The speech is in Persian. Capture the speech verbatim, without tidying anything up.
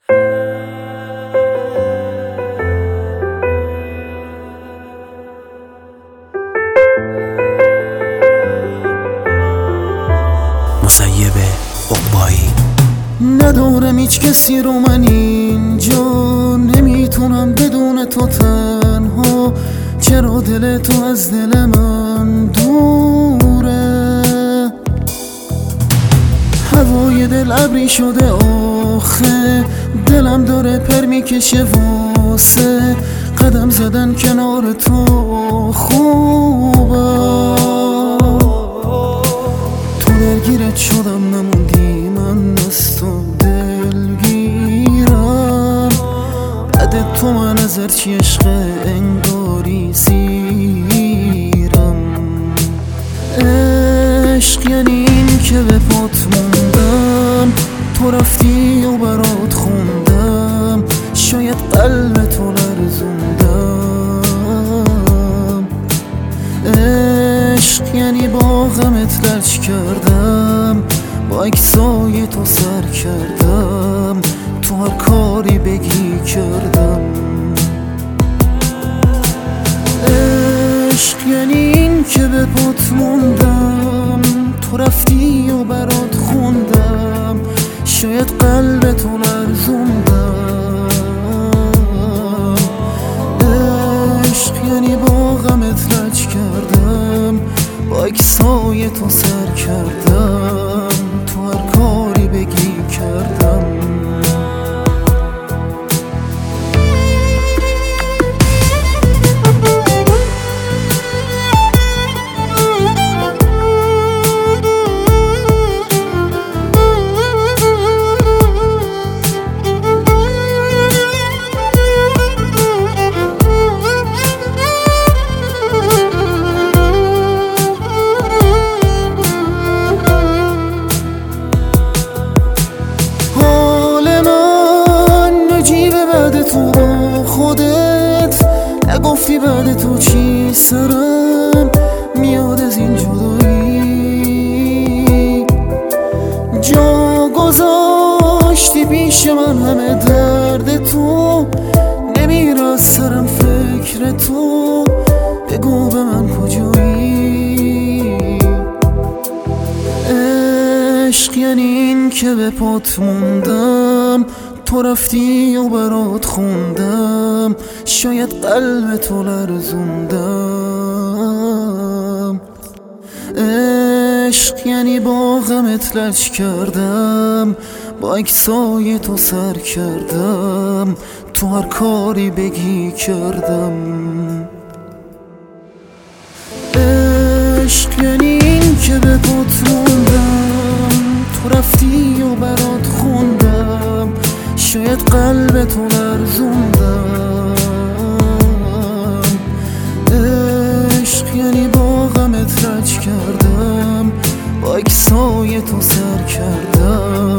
مسیب عقبایی. ندارم هیچ کسی رو من اینجا، نمیتونم بدون تو تنها. چرا دل تو از دل من دوره؟ هوای دل ابری شده آخه، دلم داره پر میکشه واسه قدم زدن کنار تو خوبه. تو درگیرت شدم نموندی، من از تو دلگیرم. بعد تو من از هرچی عشق انگاری سیرم. عشق یعنی این که به پات موندم، تو رفتی و برات خوندم، شاید قلب تو لرزوندم. عشق یعنی با غمت لج کردم، با اکسای تو سر کردم، تو هر کاری بگی کردم. عشق یعنی این که به پات موندم، تو رفتی و برات خوندم، شاید قلب تو لرزوندم. عشق یعنی با غمت لج کردم، با اکسای تو سر کردم، تو هر کاری بگی کردم. تو با خودت نگفتی بعد تو چی سرم میاد از این جدایی. جا گذاشتی پیش من همه درد تو، نمیره از سرم فکر تو، بگو به من کجایی. عشق یعنی این که به پات موندم، تو رفتی و برات خوندم، شاید قلب تو لرزوندم. عشق یعنی با غمت لج کردم، با اکسای تو سر کردم، تو هر کاری بگی کردم. عشق یعنی این که به پات موندم، تو رفتی و برات خوندم، شاید قلب تو لرزوندم. عشق یعنی با غمت لج کردم، با اکسای تو سر کردم،